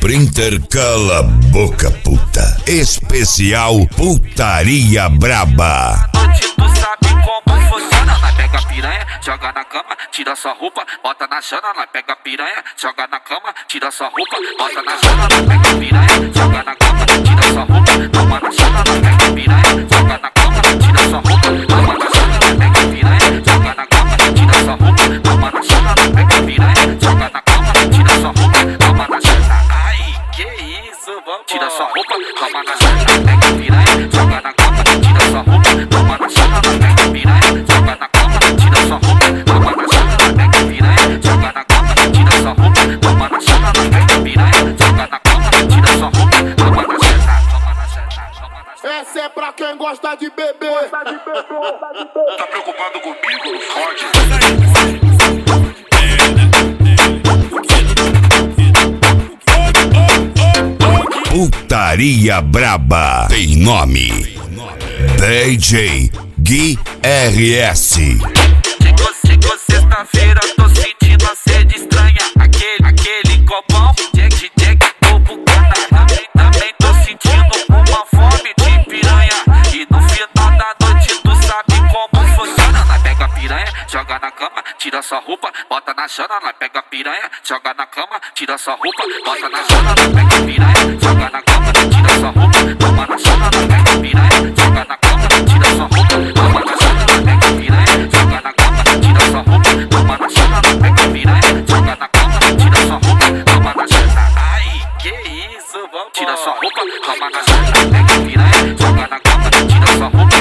Sprinter Cala a Boca Puta. Especial Putaria Braba. Tu sabe como funciona. Nós pega a piranha, joga na cama, tira sua roupa, bota na chana. Nós pega a piranha, joga na cama, tira sua roupa, bota na chana. Nós pega a piranha, joga na cama, tira sua roupa, toma na chana. Nós pega a piranha, joga na cama, tira sua roupa, toma na chana. Nós pega a piranha, joga na cama, tira sua roupa, toma na chana. Nós pega a piranha, joga na cama, tira sua roupa, toma na chana. Ai, que isso, vamos. Tira sua roupa, toma na chana. Nós pega a piranha, joga na cama, tira sua roupa, toma na chana. Nós pega a piranha, joga na cama, tira sua roupa, toma na chana. Nós pega a piranha, joga na cama, tira sua roupa, toma na chana. Nós pega a piranha, joga na cama, tira sua roupa, toma na chana. Essa é pra quem gosta de beber. Tá preocupado comigo? Não fode. Putaria Braba tem nome: DJ Gui RS. Chegou sexta-feira, tô sentindo a sede estranha. Aquele copão, Jack, topo cana. Também tô sentindo uma fome de piranha. E no final da noite tu sabe como funciona. Nós pega a piranha, joga na cama, tira sua roupa, bota na chana. Nós pega a piranha, joga na cama, tira sua roupa, bota na chana. Nós pega a piranha, joga na cama, tira sua roupa, toma na chana. Nós pega a piranha, joga na cama, tira sua roupa, toma na chana. Nós pega a piranha, joga na cama, tira sua roupa, toma na chana. Nós pega a piranha, joga na cama, tira sua roupa, toma na chana. Ai, que isso, vamos. Tira sua roupa, toma na chana. Nós pega a piranha, joga na cama, tira sua roupa,